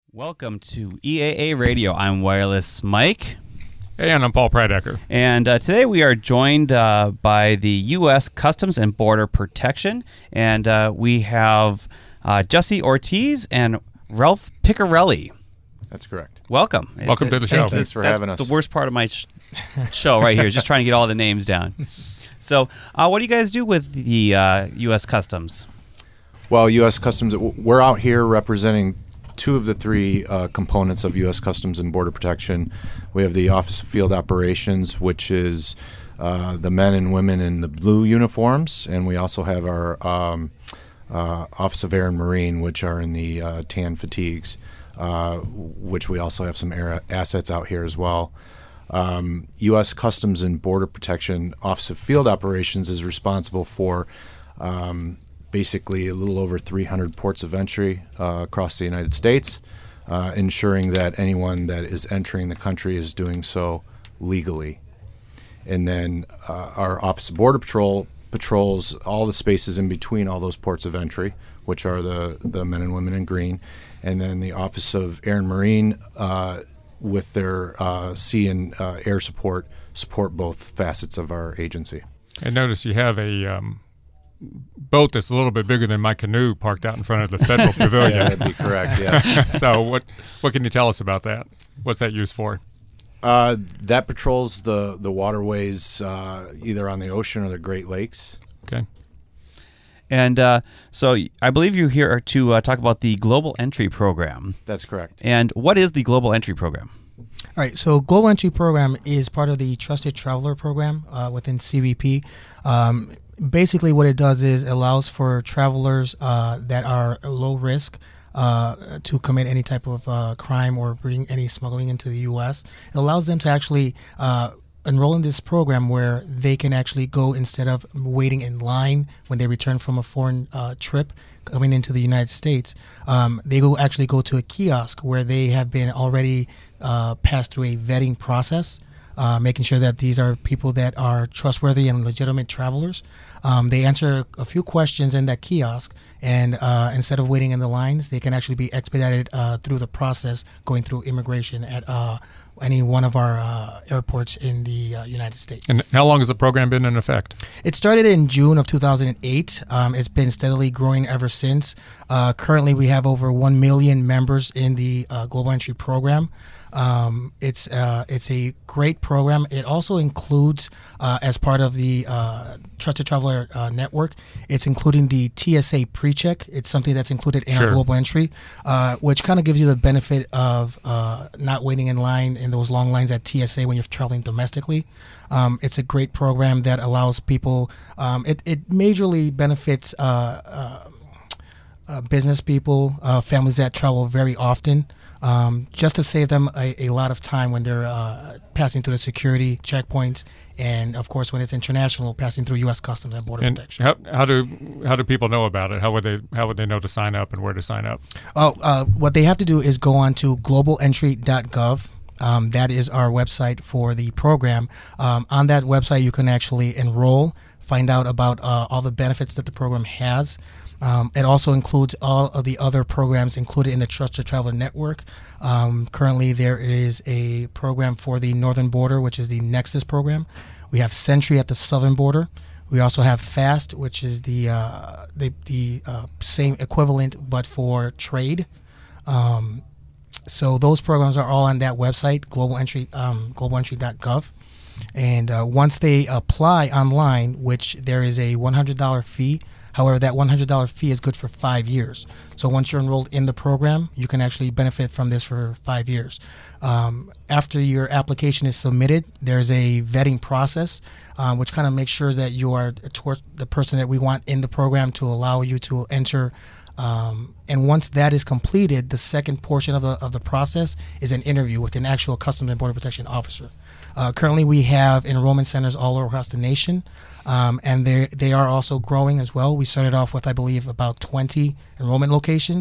Welcome to EAA Radio. I'm Wireless Mike. Hey, and I'm Paul Pradecker. And today we are joined by the U.S. Customs and Border Protection. And we have Jesse Ortiz and Ralph Piccarelli. That's correct. Welcome. Welcome to the show. Thanks for having us. The worst part of my show right here is just trying to get all the names down. So what do you guys do with the U.S. Customs? Well, U.S. Customs, we're out here representing two of the three components of U.S. Customs and Border Protection. We have the Office of Field Operations, which is the men and women in the blue uniforms, and we also have our Office of Air and Marine, which are in the tan fatigues, which we also have some air assets out here as well. U.S. Customs and Border Protection Office of Field Operations is responsible for basically a little over 300 ports of entry across the United States, ensuring that anyone that is entering the country is doing so legally. And then our Office of Border Patrol patrols all the spaces in between all those ports of entry, which are the men and women in green. And then the Office of Air and Marine, with their sea and air support both facets of our agency. I notice you have a boat that's a little bit bigger than my canoe parked out in front of the Federal Pavilion. Yeah, that'd be correct, yes. So what can you tell us about that? What's that used for? That patrols the waterways either on the ocean or the Great Lakes. Okay. And so I believe you're here to talk about the Global Entry Program. That's correct. And what is the Global Entry Program? All right, so Global Entry Program is part of the Trusted Traveler Program within CBP. Basically, what it does is allows for travelers that are low risk to commit any type of crime or bring any smuggling into the U.S. It allows them to actually enroll in this program where they can actually go, instead of waiting in line when they return from a foreign trip coming into the United States, they actually go to a kiosk where they have been already passed through a vetting process, making sure that these are people that are trustworthy and legitimate travelers. They answer a few questions in that kiosk, and instead of waiting in the lines, they can actually be expedited through the process, going through immigration at any one of our airports in the United States. And how long has the program been in effect? It started in June of 2008. It's been steadily growing ever since. Currently, we have over 1 million members in the Global Entry Program. It's a great program. It also includes, as part of the Trusted Traveler Network, it's including the TSA PreCheck. It's something that's included in our Global Entry, which kind of gives you the benefit of not waiting in line in those long lines at TSA when you're traveling domestically. It's a great program that allows people. It majorly benefits business people, families that travel very often. Just to save them a lot of time when they're passing through the security checkpoints, and of course when it's international, passing through U.S. Customs and Border Protection. How do people know about it? How would they know to sign up and where to sign up? What they have to do is go on to globalentry.gov. That is our website for the program. On that website, you can actually enroll, find out about all the benefits that the program has. It also includes all of the other programs included in the Trusted Traveler Network. Currently, there is a program for the northern border, which is the Nexus program. We have Sentry at the southern border. We also have FAST, which is the same equivalent but for trade. So those programs are all on that website, globalentry.gov. And once they apply online, which there is a $100 fee. However, that $100 fee is good for 5 years. So once you're enrolled in the program, you can actually benefit from this for 5 years. After your application is submitted, there's a vetting process, which kind of makes sure that you are the person that we want in the program to allow you to enter. And once that is completed, the second portion of the process is an interview with an actual Customs and Border Protection officer. Currently, we have enrollment centers all across the nation. And they are also growing as well. We started off with, I believe, about 20 enrollment locations.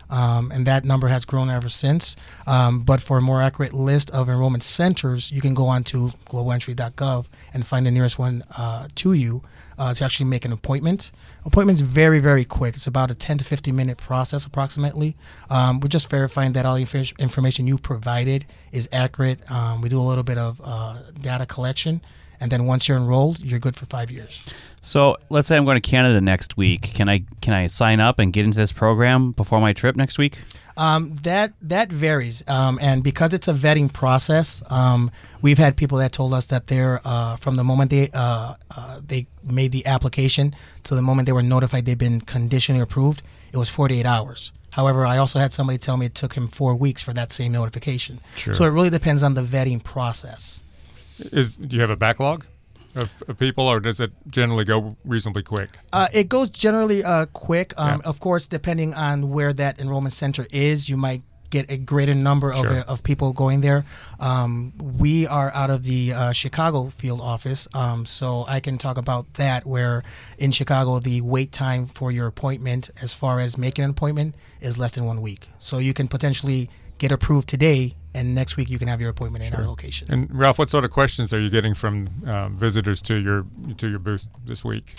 and that number has grown ever since. But for a more accurate list of enrollment centers, you can go on to globalentry.gov and find the nearest one to you to actually make an appointment. Appointment's very, very quick. It's about a 10 to 15 minute process approximately. We're just verifying that all the information you provided is accurate. We do a little bit of data collection, and then once you're enrolled, you're good for 5 years. So let's say I'm going to Canada next week. Can I sign up and get into this program before my trip next week? That varies, and because it's a vetting process, we've had people that told us that they're from the moment they made the application to the moment they were notified they've been conditionally approved, it was 48 hours. However, I also had somebody tell me it took him 4 weeks for that same notification. Sure. So it really depends on the vetting process. Do you have a backlog of people, or does it generally go reasonably quick? It goes generally quick. Yeah. Of course, depending on where that enrollment center is, you might get a greater number Sure. of people going there. We are out of the Chicago field office, so I can talk about that, where in Chicago, the wait time for your appointment, as far as making an appointment, is less than 1 week. So you can potentially get approved today, and next week you can have your appointment in our location. And Ralph, what sort of questions are you getting from visitors to your booth this week?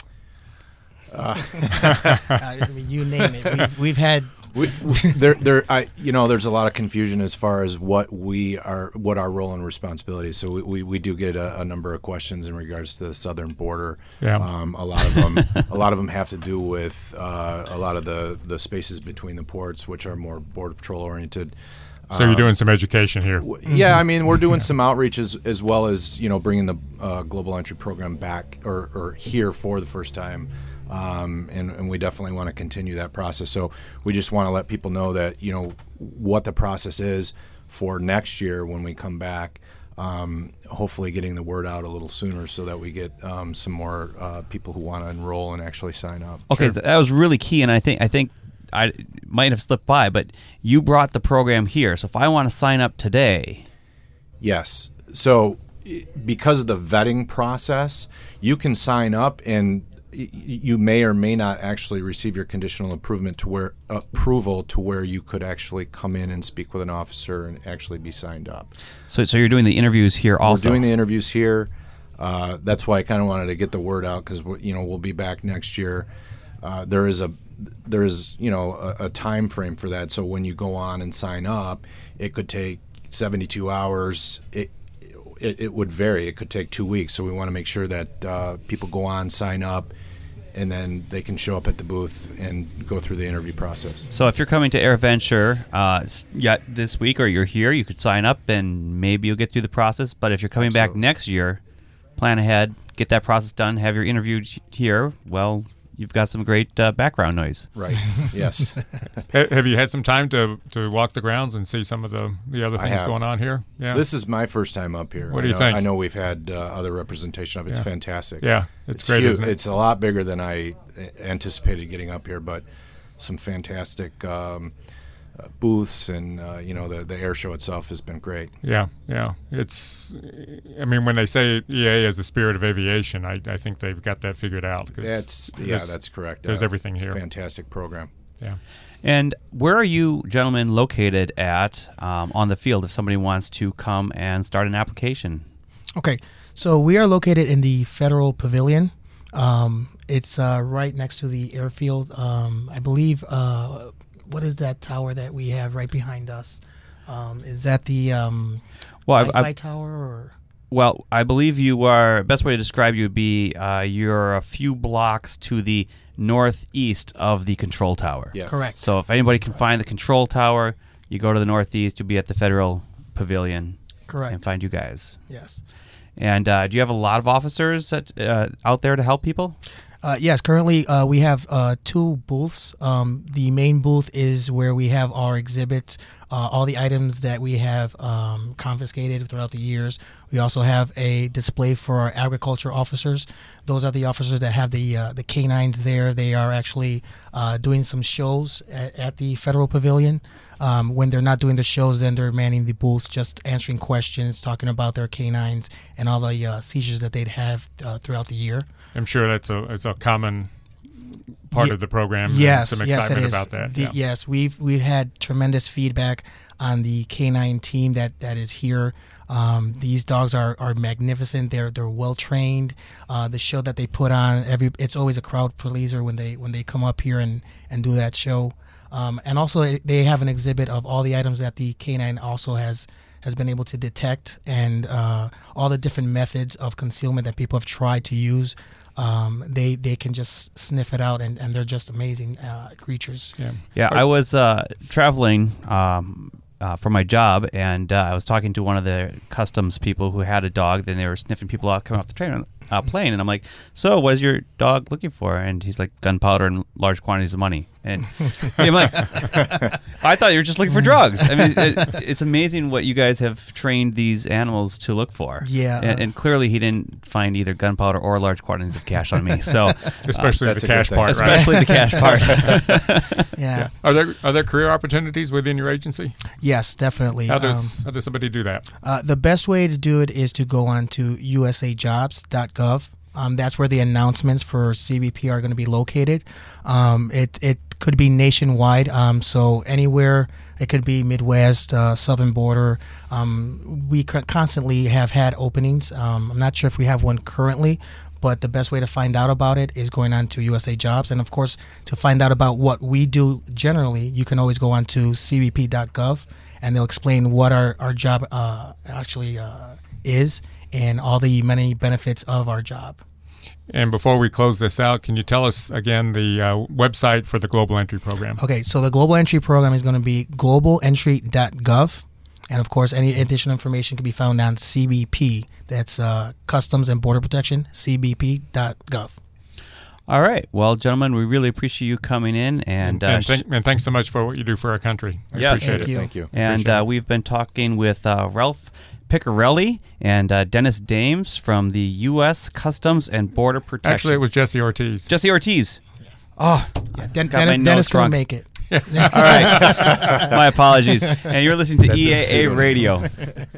I mean, you name it. We've had. There's a lot of confusion as far as what our role and responsibilities. So we do get a number of questions in regards to the southern border. Yeah. A lot of them have to do with a lot of the spaces between the ports, which are more border patrol oriented. So you're doing some education here. Yeah, I mean, we're doing some outreach as well as bringing the Global Entry program back or here for the first time. And we definitely want to continue that process. So we just want to let people know that, what the process is for next year when we come back, hopefully getting the word out a little sooner so that we get some more people who want to enroll and actually sign up. Okay, that was really key, and I think I might have slipped by, but you brought the program here. So if I want to sign up today. Yes. So because of the vetting process, you can sign up and you may or may not actually receive your conditional approval to where you could actually come in and speak with an officer and actually be signed up. So you're doing the interviews here also? We're doing the interviews here. That's why I kind of wanted to get the word out, because we'll be back next year. There is a time frame for that. So when you go on and sign up, it could take 72 hours. It would vary. It could take 2 weeks. So we want to make sure that people go on, sign up, and then they can show up at the booth and go through the interview process. So if you're coming to AirVenture this week, or you're here, you could sign up and maybe you'll get through the process. But if you're coming back next year, plan ahead, get that process done, have your interview here. Well, you've got some great background noise. Right. Yes. Have you had some time to walk the grounds and see some of the other things going on here? Yeah. This is my first time up here. What do you think? I know we've had other representation of it. It's fantastic. Yeah, it's great, isn't it? It's a lot bigger than I anticipated getting up here, but some fantastic booths, and the air show itself has been great. Yeah. When they say EA is the spirit of aviation, I think they've got that figured out. That's correct. There's everything here. Fantastic program. Yeah. And where are you gentlemen located at on the field if somebody wants to come and start an application? Okay, so we are located in the Federal Pavilion. It's right next to the airfield. I believe, what is that tower that we have right behind us? Is that the Wi-Fi tower? Or? Well, I believe you are, best way to describe you would be you're a few blocks to the northeast of the control tower. Yes. Correct. So if anybody can find the control tower, you go to the northeast, you'll be at the Federal Pavilion. Correct. And find you guys. Yes. And do you have a lot of officers out there to help people? Yes, currently we have 2 booths. The main booth is where we have our exhibits, all the items that we have confiscated throughout the years. We also have a display for our agriculture officers. Those are the officers that have the canines there. They are actually doing some shows at the Federal Pavilion. When they're not doing the shows, then they're manning the booths, just answering questions, talking about their canines and all the seizures that they'd have throughout the year. I'm sure it's a common part of the program. Yes, and some yes, excitement it is. about that. Yes, we've had tremendous feedback on the canine team that is here. These dogs are magnificent. They're well trained. The show that they put on, it's always a crowd pleaser when they come up here and do that show. And also they have an exhibit of all the items that the canine also has been able to detect, and all the different methods of concealment that people have tried to use. They can just sniff it out, and they're just amazing creatures. Yeah, I was traveling for my job, and I was talking to one of the customs people who had a dog. Then they were sniffing people out coming off the plane, and I'm like, "So, what is your dog looking for?" And he's like, "Gunpowder and large quantities of money." And I'm like, "I thought you were just looking for drugs." I mean, it's amazing what you guys have trained these animals to look for. Yeah, and clearly he didn't find either gunpowder or large quantities of cash on me. So, especially the cash part, especially the cash part. Yeah. Are there career opportunities within your agency? Yes, definitely. How does somebody do that? The best way to do it is to go on to usajobs.gov. That's where the announcements for CBP are going to be located. It could be nationwide, so anywhere. It could be Midwest, Southern border. We constantly have had openings. I'm not sure if we have one currently, but the best way to find out about it is going on to USA Jobs. And, of course, to find out about what we do generally, you can always go on to cbp.gov, and they'll explain what our job actually is and all the many benefits of our job. And before we close this out, can you tell us again the website for the Global Entry Program? Okay, so the Global Entry Program is going to be globalentry.gov. And, of course, any additional information can be found on CBP. That's Customs and Border Protection, cbp.gov. All right. Well, gentlemen, we really appreciate you coming in. And thanks so much for what you do for our country. I appreciate it. Thank you. And we've been talking with Ralph Piccarelli and Dennis Dames from the U.S. Customs and Border Protection. Actually, it was Jesse Ortiz. Jesse Ortiz. Oh, yeah, Dennis couldn't make it. All right. My apologies. And you're listeing to EAA Radio.